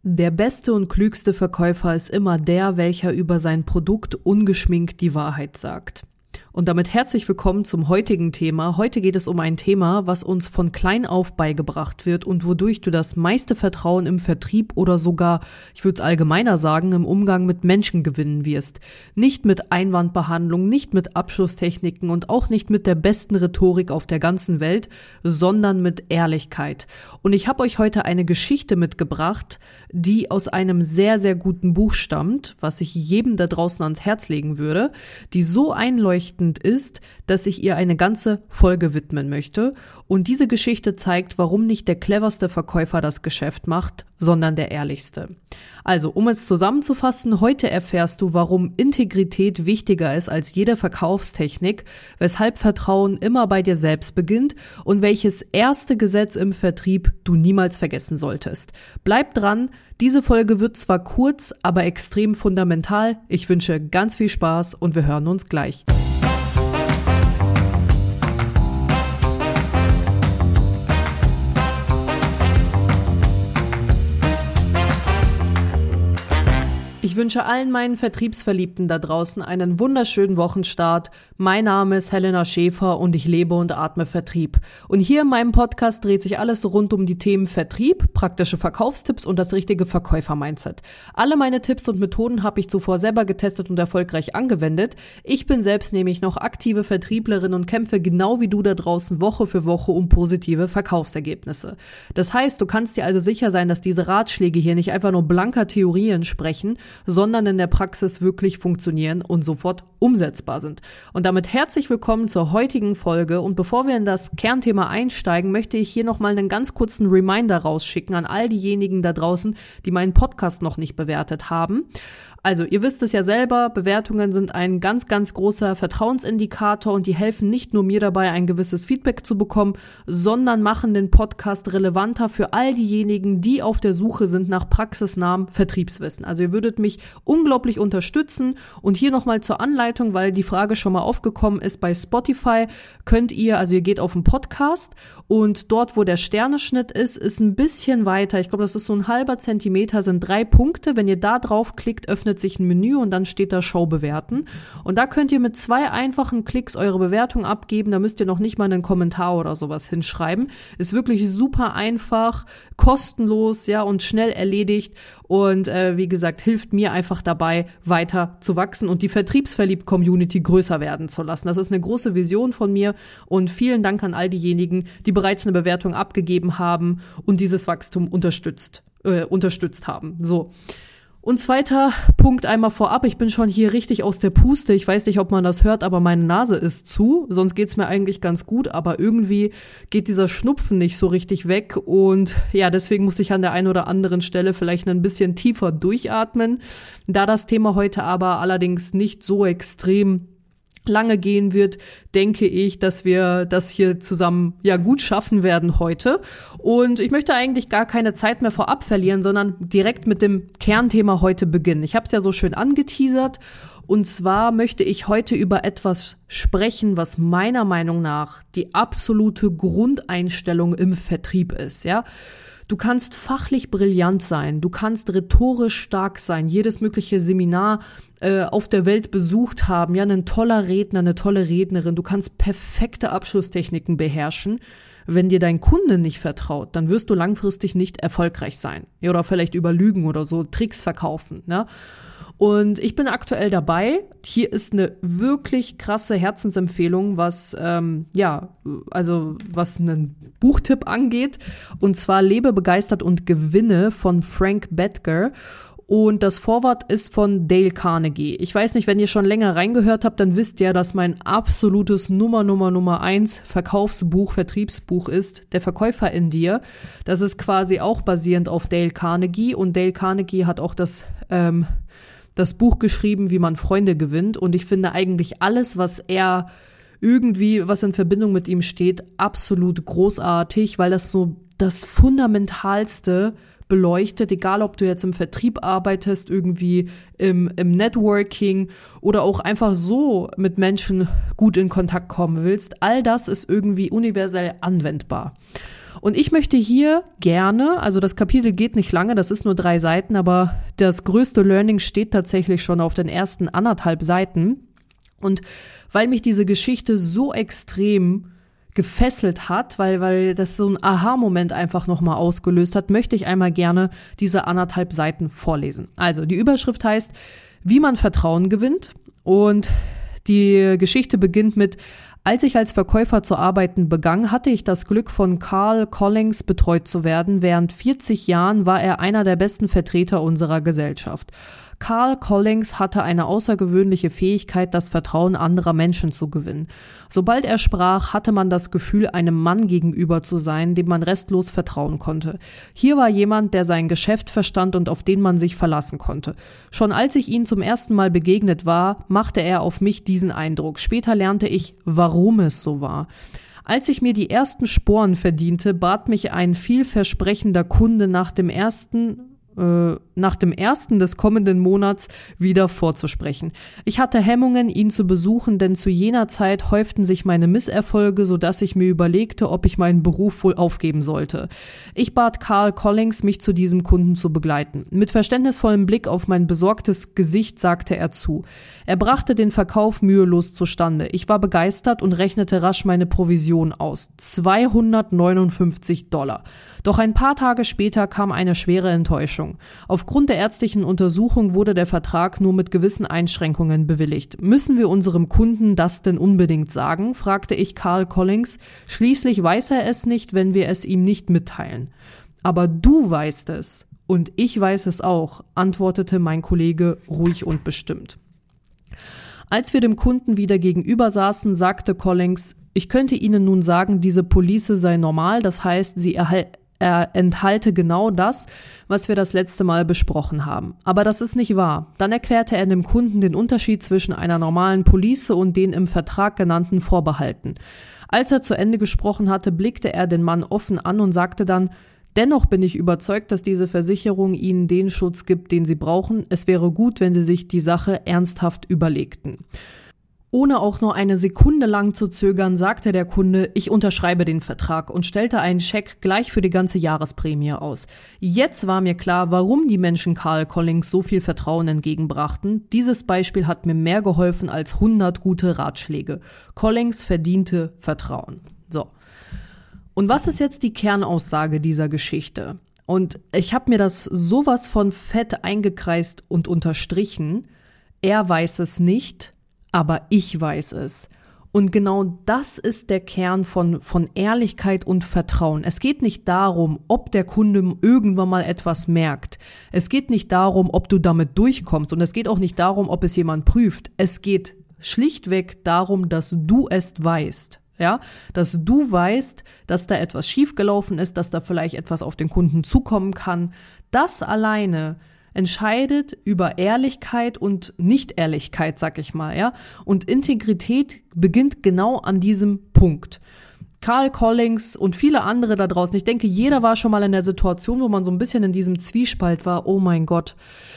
Der beste und klügste Verkäufer ist immer der, welcher über sein Produkt ungeschminkt die Wahrheit sagt. Und damit herzlich willkommen zum heutigen Thema. Heute geht es um ein Thema, was uns von klein auf beigebracht wird und wodurch du das meiste Vertrauen im Vertrieb oder sogar, ich würde es allgemeiner sagen, im Umgang mit Menschen gewinnen wirst. Nicht mit Einwandbehandlung, nicht mit Abschlusstechniken und auch nicht mit der besten Rhetorik auf der ganzen Welt, sondern mit Ehrlichkeit. Und ich habe euch heute eine Geschichte mitgebracht, die aus einem sehr, sehr guten Buch stammt, was ich jedem da draußen ans Herz legen würde, die so einleuchtend ist, dass ich ihr eine ganze Folge widmen möchte. Und diese Geschichte zeigt, warum nicht der cleverste Verkäufer das Geschäft macht, sondern der ehrlichste. Also, um es zusammenzufassen, heute erfährst du, warum Integrität wichtiger ist als jede Verkaufstechnik, weshalb Vertrauen immer bei dir selbst beginnt und welches erste Gesetz im Vertrieb du niemals vergessen solltest. Bleib dran, diese Folge wird zwar kurz, aber extrem fundamental. Ich wünsche ganz viel Spaß und wir hören uns gleich. Ich wünsche allen meinen Vertriebsverliebten da draußen einen wunderschönen Wochenstart. Mein Name ist Helena Schäfer und ich lebe und atme Vertrieb. Und hier in meinem Podcast dreht sich alles rund um die Themen Vertrieb, praktische Verkaufstipps und das richtige Verkäufer-Mindset. Alle meine Tipps und Methoden habe ich zuvor selber getestet und erfolgreich angewendet. Ich bin selbst nämlich noch aktive Vertrieblerin und kämpfe genau wie du da draußen Woche für Woche um positive Verkaufsergebnisse. Das heißt, du kannst dir also sicher sein, dass diese Ratschläge hier nicht einfach nur blanker Theorie entsprechen, sondern in der Praxis wirklich funktionieren und sofort umsetzbar sind. Und damit herzlich willkommen zur heutigen Folge. Und bevor wir in das Kernthema einsteigen, möchte ich hier nochmal einen ganz kurzen Reminder rausschicken an all diejenigen da draußen, die meinen Podcast noch nicht bewertet haben. Also, ihr wisst es ja selber, Bewertungen sind ein ganz, ganz großer Vertrauensindikator und die helfen nicht nur mir dabei, ein gewisses Feedback zu bekommen, sondern machen den Podcast relevanter für all diejenigen, die auf der Suche sind nach praxisnahem Vertriebswissen. Also, ihr würdet mich unglaublich unterstützen und hier nochmal zur Anleitung, weil die Frage schon mal aufgekommen ist, bei Spotify könnt ihr, also ihr geht auf den Podcast und dort, wo der Sterneschnitt ist ein bisschen weiter. Ich glaube, das ist so ein halber Zentimeter, sind 3 Punkte. Wenn ihr da drauf klickt, öffnet sich ein Menü und dann steht da Show bewerten. Und da könnt ihr mit 2 einfachen Klicks eure Bewertung abgeben. Da müsst ihr noch nicht mal einen Kommentar oder sowas hinschreiben. Ist wirklich super einfach, kostenlos, ja, und schnell erledigt. Und wie gesagt, hilft mir einfach dabei, weiter zu wachsen und die Vertriebsverliebt-Community größer werden zu lassen. Das ist eine große Vision von mir und vielen Dank an all diejenigen, die bereits eine Bewertung abgegeben haben und dieses Wachstum unterstützt haben. So. Und zweiter Punkt einmal vorab, ich bin schon hier richtig aus der Puste, ich weiß nicht, ob man das hört, aber meine Nase ist zu, sonst geht's mir eigentlich ganz gut, aber irgendwie geht dieser Schnupfen nicht so richtig weg und ja, deswegen muss ich an der einen oder anderen Stelle vielleicht ein bisschen tiefer durchatmen. Da das Thema heute aber allerdings nicht so extrem lange gehen wird, denke ich, dass wir das hier zusammen ja gut schaffen werden heute. Und ich möchte eigentlich gar keine Zeit mehr vorab verlieren, sondern direkt mit dem Kernthema heute beginnen. Ich habe es ja so schön angeteasert. Und zwar möchte ich heute über etwas sprechen, was meiner Meinung nach die absolute Grundeinstellung im Vertrieb ist, ja. Du kannst fachlich brillant sein, du kannst rhetorisch stark sein, jedes mögliche Seminar auf der Welt besucht haben, ja, ein toller Redner, eine tolle Rednerin, du kannst perfekte Abschlusstechniken beherrschen. Wenn dir dein Kunde nicht vertraut, dann wirst du langfristig nicht erfolgreich sein. Ja, oder vielleicht über Lügen oder so Tricks verkaufen, ne? Und ich bin aktuell dabei. Hier ist eine wirklich krasse Herzensempfehlung, was was einen Buchtipp angeht. Und zwar Lebe begeistert und gewinne von Frank Bettger. Und das Vorwort ist von Dale Carnegie. Ich weiß nicht, wenn ihr schon länger reingehört habt, dann wisst ihr, dass mein absolutes Nummer 1 Verkaufsbuch, Vertriebsbuch ist, Der Verkäufer in dir. Das ist quasi auch basierend auf Dale Carnegie. Und Dale Carnegie hat auch das Buch geschrieben, wie man Freunde gewinnt. Und ich finde eigentlich alles, was in Verbindung mit ihm steht, absolut großartig, weil das so das Fundamentalste beleuchtet, egal ob du jetzt im Vertrieb arbeitest, irgendwie im Networking oder auch einfach so mit Menschen gut in Kontakt kommen willst. All das ist irgendwie universell anwendbar. Und ich möchte hier gerne, also das Kapitel geht nicht lange, das ist nur 3 Seiten, aber das größte Learning steht tatsächlich schon auf den ersten 1,5 Seiten. Und weil mich diese Geschichte so extrem gefesselt hat, weil das so ein Aha-Moment einfach nochmal ausgelöst hat, möchte ich einmal gerne diese 1,5 Seiten vorlesen. Also die Überschrift heißt, wie man Vertrauen gewinnt, und die Geschichte beginnt mit: Als ich als Verkäufer zu arbeiten begann, hatte ich das Glück, von Carl Collings betreut zu werden. Während 40 Jahren war er einer der besten Vertreter unserer Gesellschaft. Carl Collings hatte eine außergewöhnliche Fähigkeit, das Vertrauen anderer Menschen zu gewinnen. Sobald er sprach, hatte man das Gefühl, einem Mann gegenüber zu sein, dem man restlos vertrauen konnte. Hier war jemand, der sein Geschäft verstand und auf den man sich verlassen konnte. Schon als ich ihm zum ersten Mal begegnet war, machte er auf mich diesen Eindruck. Später lernte ich, warum es so war. Als ich mir die ersten Sporen verdiente, bat mich ein vielversprechender Kunde nach dem ersten des kommenden Monats wieder vorzusprechen. Ich hatte Hemmungen, ihn zu besuchen, denn zu jener Zeit häuften sich meine Misserfolge, sodass ich mir überlegte, ob ich meinen Beruf wohl aufgeben sollte. Ich bat Carl Collings, mich zu diesem Kunden zu begleiten. Mit verständnisvollem Blick auf mein besorgtes Gesicht sagte er zu. Er brachte den Verkauf mühelos zustande. Ich war begeistert und rechnete rasch meine Provision aus. $259. Doch ein paar Tage später kam eine schwere Enttäuschung. Aufgrund der ärztlichen Untersuchung wurde der Vertrag nur mit gewissen Einschränkungen bewilligt. Müssen wir unserem Kunden das denn unbedingt sagen? Fragte ich Carl Collings. Schließlich weiß er es nicht, wenn wir es ihm nicht mitteilen. Aber du weißt es und ich weiß es auch, antwortete mein Kollege ruhig und bestimmt. Als wir dem Kunden wieder gegenüber saßen, sagte Collings: Ich könnte Ihnen nun sagen, diese Police sei normal, das heißt, sie enthalte genau das, was wir das letzte Mal besprochen haben. Aber das ist nicht wahr. Dann erklärte er dem Kunden den Unterschied zwischen einer normalen Police und den im Vertrag genannten Vorbehalten. Als er zu Ende gesprochen hatte, blickte er den Mann offen an und sagte dann: Dennoch bin ich überzeugt, dass diese Versicherung Ihnen den Schutz gibt, den Sie brauchen. Es wäre gut, wenn Sie sich die Sache ernsthaft überlegten. Ohne auch nur eine Sekunde lang zu zögern, sagte der Kunde: Ich unterschreibe den Vertrag, und stellte einen Scheck gleich für die ganze Jahresprämie aus. Jetzt war mir klar, warum die Menschen Carl Collings so viel Vertrauen entgegenbrachten. Dieses Beispiel hat mir mehr geholfen als 100 gute Ratschläge. Collings verdiente Vertrauen. So. Und was ist jetzt die Kernaussage dieser Geschichte? Und ich habe mir das sowas von fett eingekreist und unterstrichen. Er weiß es nicht, aber ich weiß es. Und genau das ist der Kern von Ehrlichkeit und Vertrauen. Es geht nicht darum, ob der Kunde irgendwann mal etwas merkt. Es geht nicht darum, ob du damit durchkommst. Und es geht auch nicht darum, ob es jemand prüft. Es geht schlichtweg darum, dass du es weißt. Ja, dass du weißt, dass da etwas schiefgelaufen ist, dass da vielleicht etwas auf den Kunden zukommen kann. Das alleine entscheidet über Ehrlichkeit und Nicht-Ehrlichkeit, sag ich mal, ja. Und Integrität beginnt genau an diesem Punkt. Carl Collings und viele andere da draußen, ich denke, jeder war schon mal in der Situation, wo man so ein bisschen in diesem Zwiespalt war: Oh mein Gott,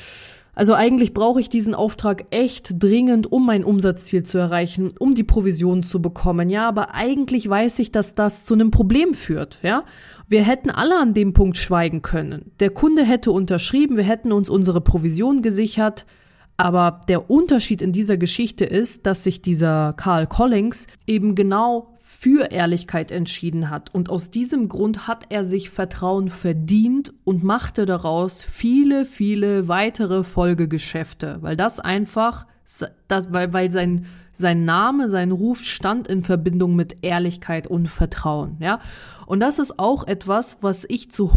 also eigentlich brauche ich diesen Auftrag echt dringend, um mein Umsatzziel zu erreichen, um die Provision zu bekommen. Ja, aber eigentlich weiß ich, dass das zu einem Problem führt, ja. Wir hätten alle an dem Punkt schweigen können. Der Kunde hätte unterschrieben, wir hätten uns unsere Provision gesichert. Aber der Unterschied in dieser Geschichte ist, dass sich dieser Carl Collings eben genau für Ehrlichkeit entschieden hat. Und aus diesem Grund hat er sich Vertrauen verdient und machte daraus viele, viele weitere Folgegeschäfte. Weil das einfach, weil sein Name, sein Ruf stand in Verbindung mit Ehrlichkeit und Vertrauen, ja. Und das ist auch etwas, was ich zu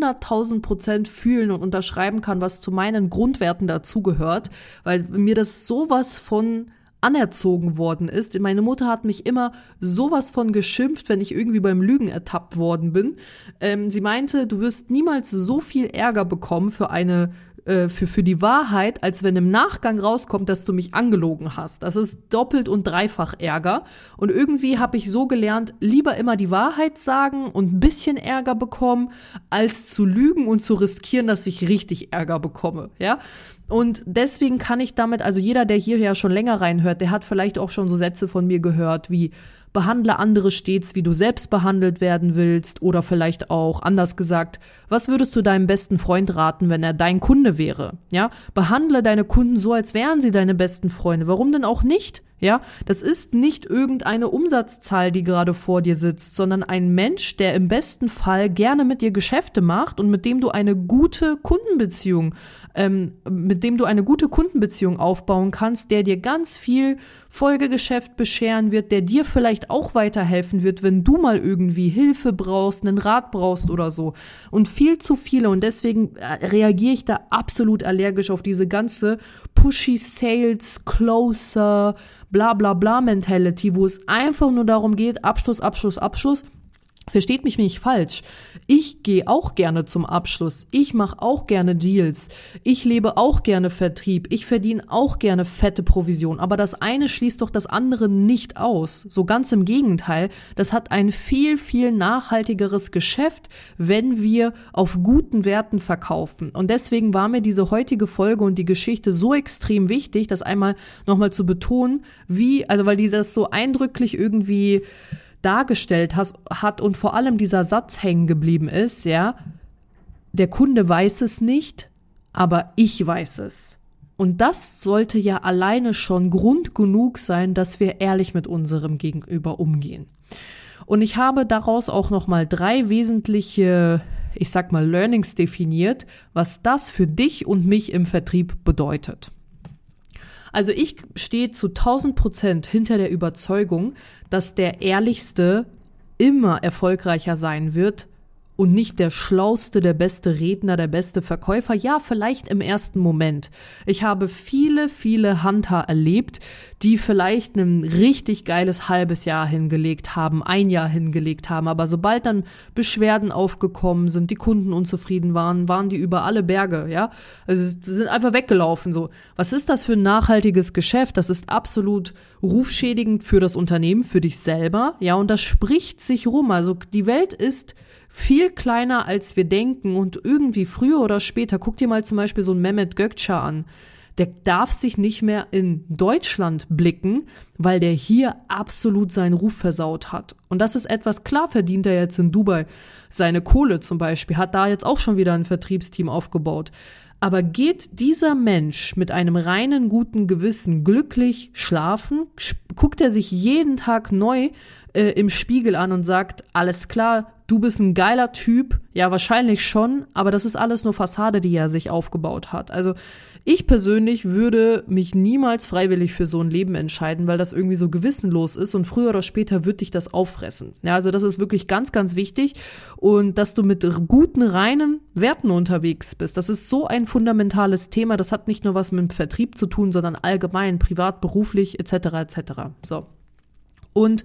100.000% fühlen und unterschreiben kann, was zu meinen Grundwerten dazugehört, weil mir das sowas von anerzogen worden ist. Meine Mutter hat mich immer sowas von geschimpft, wenn ich irgendwie beim Lügen ertappt worden bin. Sie meinte, du wirst niemals so viel Ärger bekommen für die Wahrheit, als wenn im Nachgang rauskommt, dass du mich angelogen hast. Das ist doppelt und dreifach Ärger. Und irgendwie habe ich so gelernt, lieber immer die Wahrheit sagen und ein bisschen Ärger bekommen, als zu lügen und zu riskieren, dass ich richtig Ärger bekomme, ja. Und deswegen kann ich damit, also jeder, der hier ja schon länger reinhört, der hat vielleicht auch schon so Sätze von mir gehört wie: behandle andere stets, wie du selbst behandelt werden willst, oder vielleicht auch anders gesagt, was würdest du deinem besten Freund raten, wenn er dein Kunde wäre? Ja, behandle deine Kunden so, als wären sie deine besten Freunde. Warum denn auch nicht? Ja, das ist nicht irgendeine Umsatzzahl, die gerade vor dir sitzt, sondern ein Mensch, der im besten Fall gerne mit dir Geschäfte macht und mit dem du eine gute Kundenbeziehung aufbauen kannst, der dir ganz viel Folgegeschäft bescheren wird, der dir vielleicht auch weiterhelfen wird, wenn du mal irgendwie Hilfe brauchst, einen Rat brauchst oder so. Und viel zu viele, und deswegen reagiere ich da absolut allergisch auf diese ganze pushy Sales, Closer, bla bla bla Mentality, wo es einfach nur darum geht, Abschluss. Versteht mich nicht falsch. Ich gehe auch gerne zum Abschluss. Ich mache auch gerne Deals. Ich lebe auch gerne Vertrieb. Ich verdiene auch gerne fette Provision. Aber das eine schließt doch das andere nicht aus. So ganz im Gegenteil. Das hat ein viel, viel nachhaltigeres Geschäft, wenn wir auf guten Werten verkaufen. Und deswegen war mir diese heutige Folge und die Geschichte so extrem wichtig, das einmal nochmal zu betonen, weil die das so eindrücklich irgendwie dargestellt hat und vor allem dieser Satz hängen geblieben ist, ja, der Kunde weiß es nicht, aber ich weiß es. Und das sollte ja alleine schon Grund genug sein, dass wir ehrlich mit unserem Gegenüber umgehen. Und ich habe daraus auch nochmal 3 wesentliche, Learnings definiert, was das für dich und mich im Vertrieb bedeutet. Also ich stehe zu 1000% hinter der Überzeugung, dass der Ehrlichste immer erfolgreicher sein wird und nicht der Schlauste, der beste Redner, der beste Verkäufer. Ja, vielleicht im ersten Moment. Ich habe viele, viele Hunter erlebt, die vielleicht ein richtig geiles halbes Jahr hingelegt haben, 1 Jahr hingelegt haben. Aber sobald dann Beschwerden aufgekommen sind, die Kunden unzufrieden waren die über alle Berge, ja. Also sind einfach weggelaufen, so. Was ist das für ein nachhaltiges Geschäft? Das ist absolut rufschädigend für das Unternehmen, für dich selber, ja. Und das spricht sich rum. Also die Welt ist viel kleiner, als wir denken, und irgendwie früher oder später, guck dir mal zum Beispiel so einen Mehmet Gökçe an, der darf sich nicht mehr in Deutschland blicken, weil der hier absolut seinen Ruf versaut hat. Und das ist etwas, klar verdient er jetzt in Dubai seine Kohle zum Beispiel, hat da jetzt auch schon wieder ein Vertriebsteam aufgebaut. Aber geht dieser Mensch mit einem reinen, guten Gewissen glücklich schlafen? Guckt er sich jeden Tag neu im Spiegel an und sagt, alles klar, du bist ein geiler Typ? Ja, wahrscheinlich schon, aber das ist alles nur Fassade, die er sich aufgebaut hat. Also ich persönlich würde mich niemals freiwillig für so ein Leben entscheiden, weil das irgendwie so gewissenlos ist und früher oder später wird dich das auffressen. Ja, also das ist wirklich ganz, ganz wichtig, und dass du mit guten, reinen Werten unterwegs bist. Das ist so ein fundamentales Thema. Das hat nicht nur was mit dem Vertrieb zu tun, sondern allgemein, privat, beruflich etc. etc. So. Und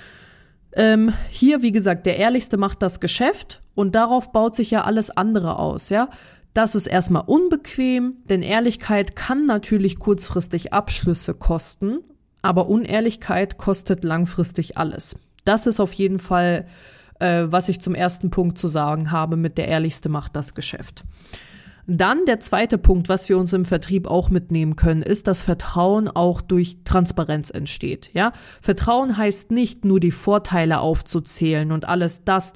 hier, wie gesagt, der Ehrlichste macht das Geschäft, und darauf baut sich ja alles andere aus, ja. Das ist erstmal unbequem, denn Ehrlichkeit kann natürlich kurzfristig Abschlüsse kosten, aber Unehrlichkeit kostet langfristig alles. Das ist auf jeden Fall, was ich zum ersten Punkt zu sagen habe, mit der Ehrlichste macht das Geschäft. Dann der zweite Punkt, was wir uns im Vertrieb auch mitnehmen können, ist, dass Vertrauen auch durch Transparenz entsteht. Ja? Vertrauen heißt nicht nur die Vorteile aufzuzählen und alles das,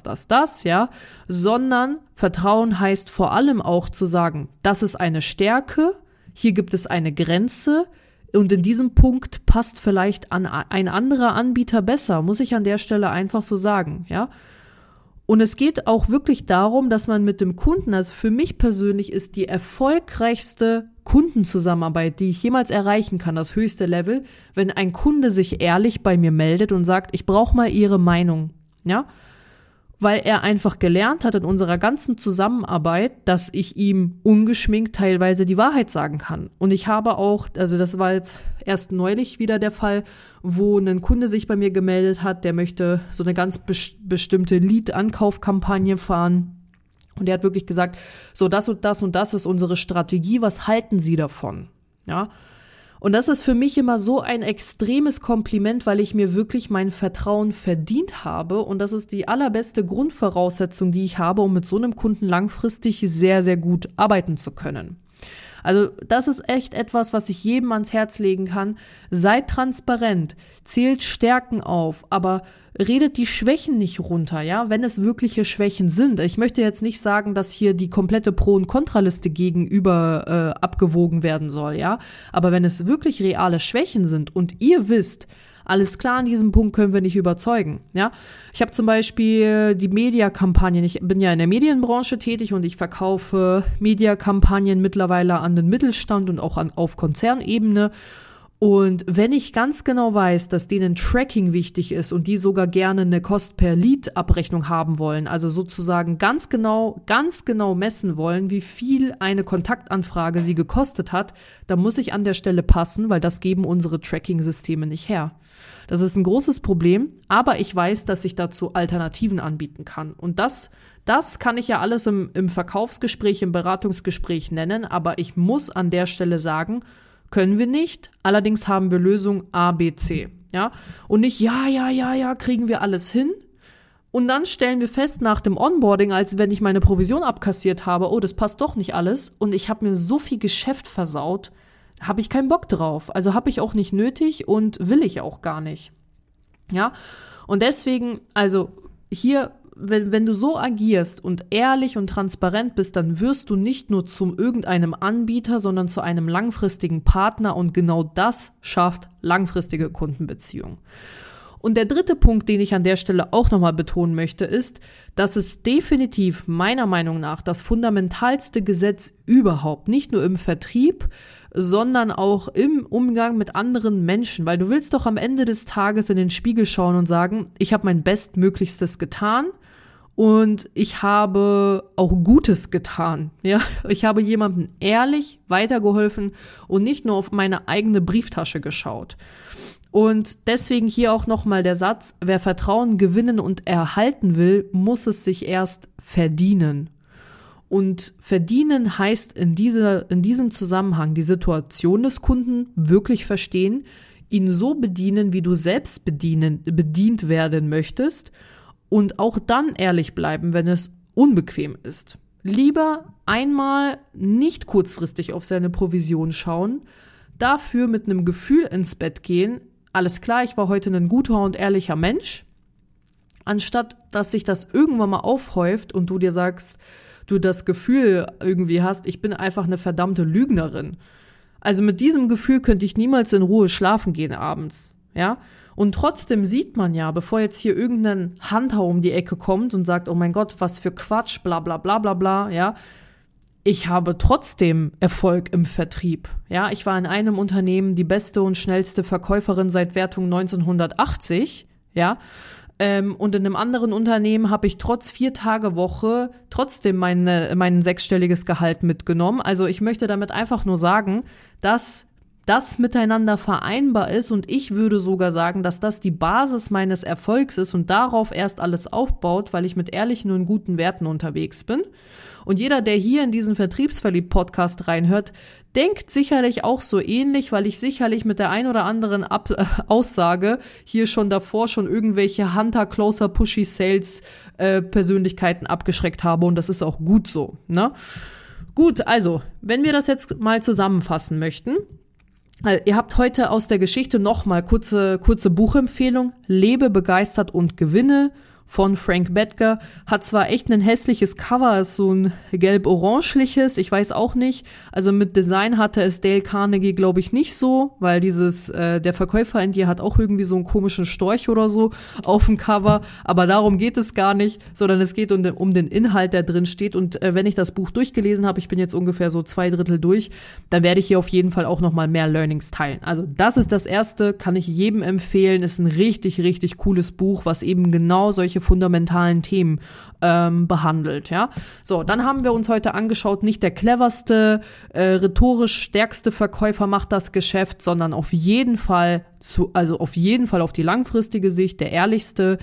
ja, sondern Vertrauen heißt vor allem auch zu sagen, das ist eine Stärke, hier gibt es eine Grenze, und in diesem Punkt passt vielleicht ein anderer Anbieter besser, muss ich an der Stelle einfach so sagen, ja. Und es geht auch wirklich darum, dass man mit dem Kunden, also für mich persönlich ist die erfolgreichste Kundenzusammenarbeit, die ich jemals erreichen kann, das höchste Level, wenn ein Kunde sich ehrlich bei mir meldet und sagt, ich brauche mal Ihre Meinung, ja, weil er einfach gelernt hat in unserer ganzen Zusammenarbeit, dass ich ihm ungeschminkt teilweise die Wahrheit sagen kann. Und ich habe auch, also das war jetzt erst neulich wieder der Fall, wo ein Kunde sich bei mir gemeldet hat, der möchte so eine ganz bestimmte Lead-Ankaufkampagne fahren. Und der hat wirklich gesagt, so das und das und das ist unsere Strategie, was halten Sie davon? Ja. Und das ist für mich immer so ein extremes Kompliment, weil ich mir wirklich mein Vertrauen verdient habe. Und das ist die allerbeste Grundvoraussetzung, die ich habe, um mit so einem Kunden langfristig sehr, sehr gut arbeiten zu können. Also das ist echt etwas, was ich jedem ans Herz legen kann. Seid transparent, zählt Stärken auf, aber redet die Schwächen nicht runter, ja, wenn es wirkliche Schwächen sind. Ich möchte jetzt nicht sagen, dass hier die komplette Pro- und Kontraliste gegenüber abgewogen werden soll, ja, aber wenn es wirklich reale Schwächen sind und ihr wisst, alles klar, an diesem Punkt können wir nicht überzeugen, ja. Ich habe zum Beispiel die Mediakampagnen, ich bin ja in der Medienbranche tätig und ich verkaufe Mediakampagnen mittlerweile an den Mittelstand und auch auf Konzernebene. Und wenn ich ganz genau weiß, dass denen Tracking wichtig ist und die sogar gerne eine Cost-per-Lead-Abrechnung haben wollen, also sozusagen ganz genau messen wollen, wie viel eine Kontaktanfrage sie gekostet hat, dann muss ich an der Stelle passen, weil das geben unsere Tracking-Systeme nicht her. Das ist ein großes Problem, aber ich weiß, dass ich dazu Alternativen anbieten kann. Und das kann ich ja alles im Verkaufsgespräch, im Beratungsgespräch nennen, aber ich muss an der Stelle sagen, können wir nicht, allerdings haben wir Lösung A, B, C, ja, und nicht ja, kriegen wir alles hin und dann stellen wir fest nach dem Onboarding, als wenn ich meine Provision abkassiert habe, oh, das passt doch nicht alles und ich habe mir so viel Geschäft versaut, habe ich keinen Bock drauf, also habe ich auch nicht nötig und will ich auch gar nicht, ja, und deswegen, also hier, wenn du so agierst und ehrlich und transparent bist, dann wirst du nicht nur zu irgendeinem Anbieter, sondern zu einem langfristigen Partner und genau das schafft langfristige Kundenbeziehungen. Und der dritte Punkt, den ich an der Stelle auch nochmal betonen möchte, ist, dass es definitiv meiner Meinung nach das fundamentalste Gesetz überhaupt, nicht nur im Vertrieb, sondern auch im Umgang mit anderen Menschen, weil du willst doch am Ende des Tages in den Spiegel schauen und sagen, ich habe mein Bestmöglichstes getan und ich habe auch Gutes getan. Ja, ich habe jemandem ehrlich weitergeholfen und nicht nur auf meine eigene Brieftasche geschaut. Und deswegen hier auch nochmal der Satz, wer Vertrauen gewinnen und erhalten will, muss es sich erst verdienen. Und verdienen heißt in diesem Zusammenhang die Situation des Kunden wirklich verstehen, ihn so bedienen, wie du selbst bedient werden möchtest und auch dann ehrlich bleiben, wenn es unbequem ist. Lieber einmal nicht kurzfristig auf seine Provision schauen, dafür mit einem Gefühl ins Bett gehen, alles klar, ich war heute ein guter und ehrlicher Mensch, anstatt dass sich das irgendwann mal aufhäuft und du dir sagst, du das Gefühl irgendwie hast, ich bin einfach eine verdammte Lügnerin. Also mit diesem Gefühl könnte ich niemals in Ruhe schlafen gehen abends, ja? Und trotzdem sieht man ja, bevor jetzt hier irgendein Hunter um die Ecke kommt und sagt, oh mein Gott, was für Quatsch, bla bla bla bla bla, ja, ich habe trotzdem Erfolg im Vertrieb. Ja, ich war in einem Unternehmen die beste und schnellste Verkäuferin seit Wertung 1980, ja, und in einem anderen Unternehmen habe ich trotz 4-Tage-Woche trotzdem mein 6-stelliges Gehalt mitgenommen. Also ich möchte damit einfach nur sagen, dass das miteinander vereinbar ist und ich würde sogar sagen, dass das die Basis meines Erfolgs ist und darauf erst alles aufbaut, weil ich mit ehrlichen und guten Werten unterwegs bin. Und jeder, der hier in diesen Vertriebsverliebt-Podcast reinhört, denkt sicherlich auch so ähnlich, weil ich sicherlich mit der ein oder anderen Aussage hier schon davor schon irgendwelche Hunter, Closer, Pushy Sales Persönlichkeiten abgeschreckt habe und das ist auch gut so, ne? Gut, also, wenn wir das jetzt mal zusammenfassen möchten, ihr habt heute aus der Geschichte nochmal kurze Buchempfehlung, Lebe begeistert und gewinne von Frank Bettger, hat zwar echt ein hässliches Cover, ist so ein gelb-orangeliches, ich weiß auch nicht, also mit Design hatte es Dale Carnegie, glaube ich, nicht so, weil der Verkäufer in dir hat auch irgendwie so einen komischen Storch oder so auf dem Cover, aber darum geht es gar nicht, sondern es geht um den Inhalt, der drin steht und wenn ich das Buch durchgelesen habe, ich bin jetzt ungefähr so 2/3 durch, dann werde ich hier auf jeden Fall auch nochmal mehr Learnings teilen. Also das ist das Erste, kann ich jedem empfehlen, ist ein richtig, richtig cooles Buch, was eben genau solche fundamentalen Themen behandelt, ja. So, dann haben wir uns heute angeschaut, nicht der cleverste, rhetorisch stärkste Verkäufer macht das Geschäft, sondern auf jeden Fall auf die langfristige Sicht der ehrlichste.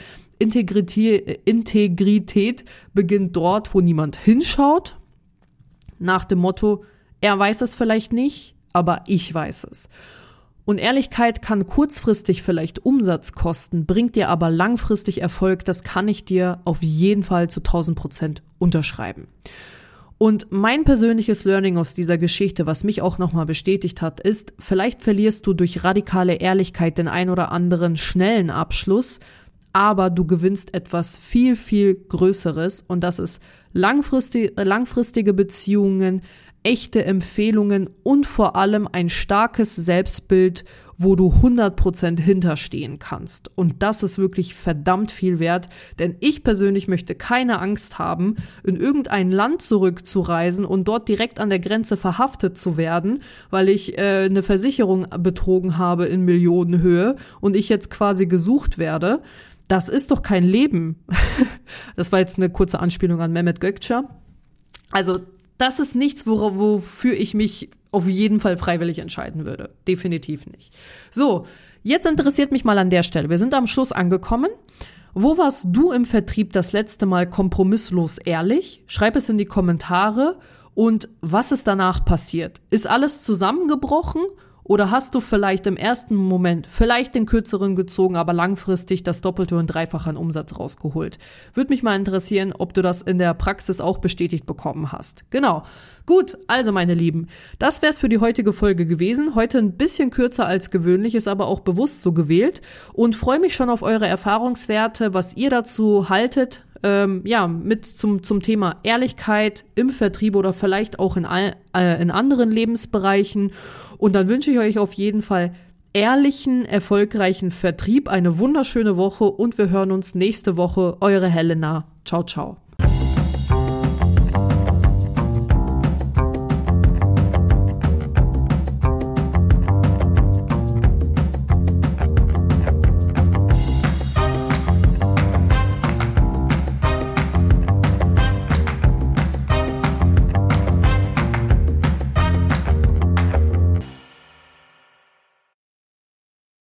Integrität beginnt dort, wo niemand hinschaut. Nach dem Motto, er weiß es vielleicht nicht, aber ich weiß es. Und Ehrlichkeit kann kurzfristig vielleicht Umsatz kosten, bringt dir aber langfristig Erfolg. Das kann ich dir auf jeden Fall zu 1000% unterschreiben. Und mein persönliches Learning aus dieser Geschichte, was mich auch nochmal bestätigt hat, ist, vielleicht verlierst du durch radikale Ehrlichkeit den ein oder anderen schnellen Abschluss, aber du gewinnst etwas viel, viel Größeres und das ist langfristige Beziehungen, echte Empfehlungen und vor allem ein starkes Selbstbild, wo du 100% hinterstehen kannst. Und das ist wirklich verdammt viel wert, denn ich persönlich möchte keine Angst haben, in irgendein Land zurückzureisen und dort direkt an der Grenze verhaftet zu werden, weil ich eine Versicherung betrogen habe in Millionenhöhe und ich jetzt quasi gesucht werde. Das ist doch kein Leben. Das war jetzt eine kurze Anspielung an Mehmet Gökçe. Also das ist nichts, wofür ich mich auf jeden Fall freiwillig entscheiden würde. Definitiv nicht. So, jetzt interessiert mich mal an der Stelle. Wir sind am Schluss angekommen. Wo warst du im Vertrieb das letzte Mal kompromisslos ehrlich? Schreib es in die Kommentare. Und was ist danach passiert? Ist alles zusammengebrochen? Oder hast du vielleicht im ersten Moment vielleicht den Kürzeren gezogen, aber langfristig das Doppelte und Dreifache an Umsatz rausgeholt? Würde mich mal interessieren, ob du das in der Praxis auch bestätigt bekommen hast. Genau. Gut, also meine Lieben, das wär's für die heutige Folge gewesen. Heute ein bisschen kürzer als gewöhnlich, ist aber auch bewusst so gewählt. Und freue mich schon auf eure Erfahrungswerte, was ihr dazu haltet. Mit zum Thema Ehrlichkeit im Vertrieb oder vielleicht auch in anderen Lebensbereichen. Und dann wünsche ich euch auf jeden Fall ehrlichen, erfolgreichen Vertrieb, eine wunderschöne Woche und wir hören uns nächste Woche. Eure Helena. Ciao, ciao.